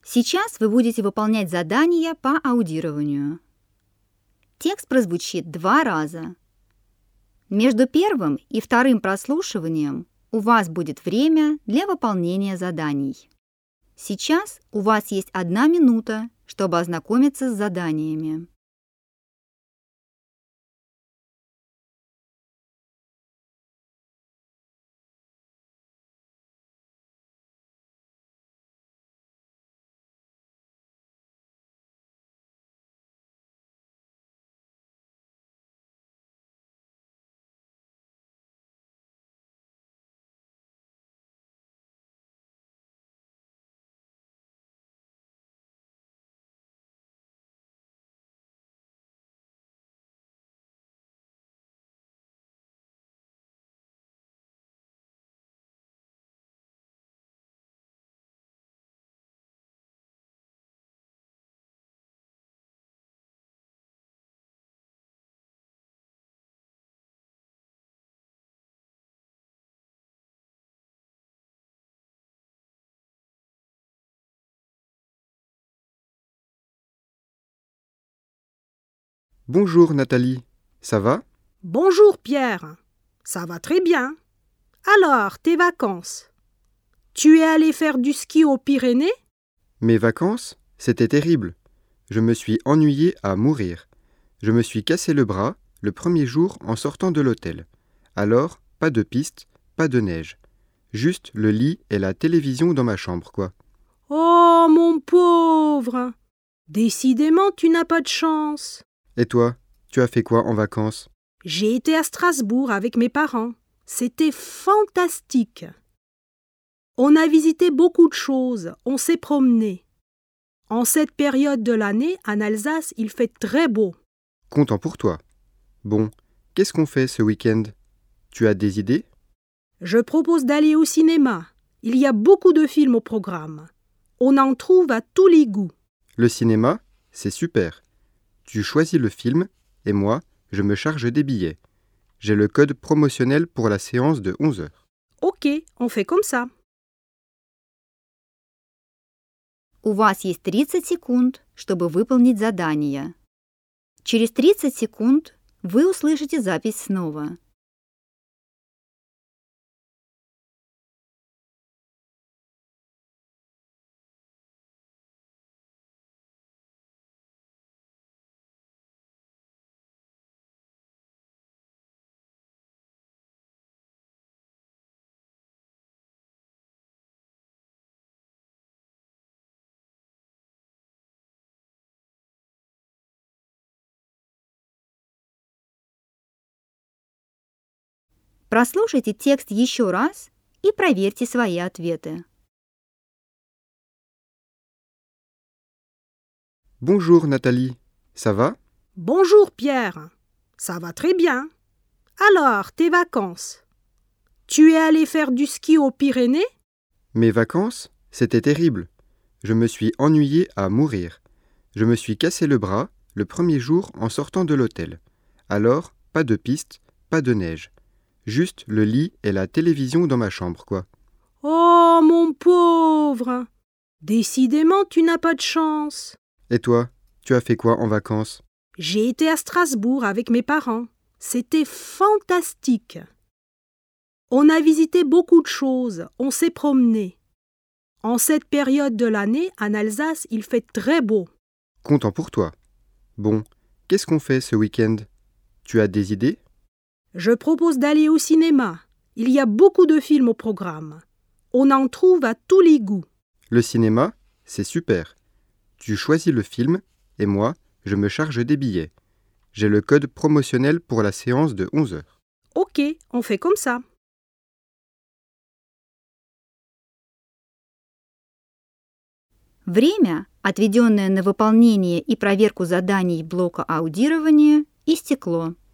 Сейчас вы будете выполнять задания по аудированию. Текст прозвучит 2 раза. Между первым и вторым прослушиванием у вас будет время для выполнения заданий. Сейчас у вас есть 1 минута, чтобы ознакомиться с заданиями. Bonjour Nathalie, ça va? Bonjour Pierre, ça va très bien. Alors, tes vacances? Tu es allé faire du ski aux Pyrénées? Mes vacances, c'était terrible. Je me suis ennuyé à mourir. Je me suis cassé le bras le premier jour en sortant de l'hôtel. Alors, pas de piste, pas de neige. Juste le lit et la télévision dans ma chambre, quoi. Oh, mon pauvre! Décidément, tu n'as pas de chance. Et toi, tu as fait quoi en vacances? J'ai été à Strasbourg avec mes parents. C'était fantastique. On a visité beaucoup de choses, on s'est promené. En cette période de l'année, en Alsace, il fait très beau. Content pour toi. Bon, qu'est-ce qu'on fait ce week-end? Tu as des idées? Je propose d'aller au cinéma. Il y a beaucoup de films au programme. On en trouve à tous les goûts. Le cinéma, c'est super. Tu choisis le film et moi, je me charge des billets. J'ai le code promotionnel pour la séance de 11h. Ok, on fait comme ça. У вас есть 30 секунд, чтобы выполнить задание. Через 30 секунд вы услышите запись снова. Прослушайте текст еще раз и проверьте свои ответы. Bonjour Nathalie, ça va? Bonjour Pierre, ça va très bien. Alors, tes vacances? Tu es allé faire du ski aux Pyrénées? Mes vacances, c'était terrible. Je me suis ennuyé à mourir. Je me suis cassé le bras le premier jour en sortant de l'hôtel. Alors, pas de piste, pas de neige. Juste le lit et la télévision dans ma chambre, quoi. Oh, mon pauvre! Décidément, tu n'as pas de chance. Et toi, tu as fait quoi en vacances? J'ai été à Strasbourg avec mes parents. C'était fantastique. On a visité beaucoup de choses, on s'est promené. En cette période de l'année, en Alsace, il fait très beau. Content pour toi. Bon, qu'est-ce qu'on fait ce week-end? Tu as des idées? Je propose d'aller au cinéma. Il y a beaucoup de films au programme. On en trouve à tous les goûts. Le cinéma, c'est super. Tu choisis le film et moi, je me charge des billets. J'ai le code promotionnel pour la séance de 11h. Ok, on fait comme ça. Время, отведенное на выполнение и проверку заданий блока аудирования, истекло.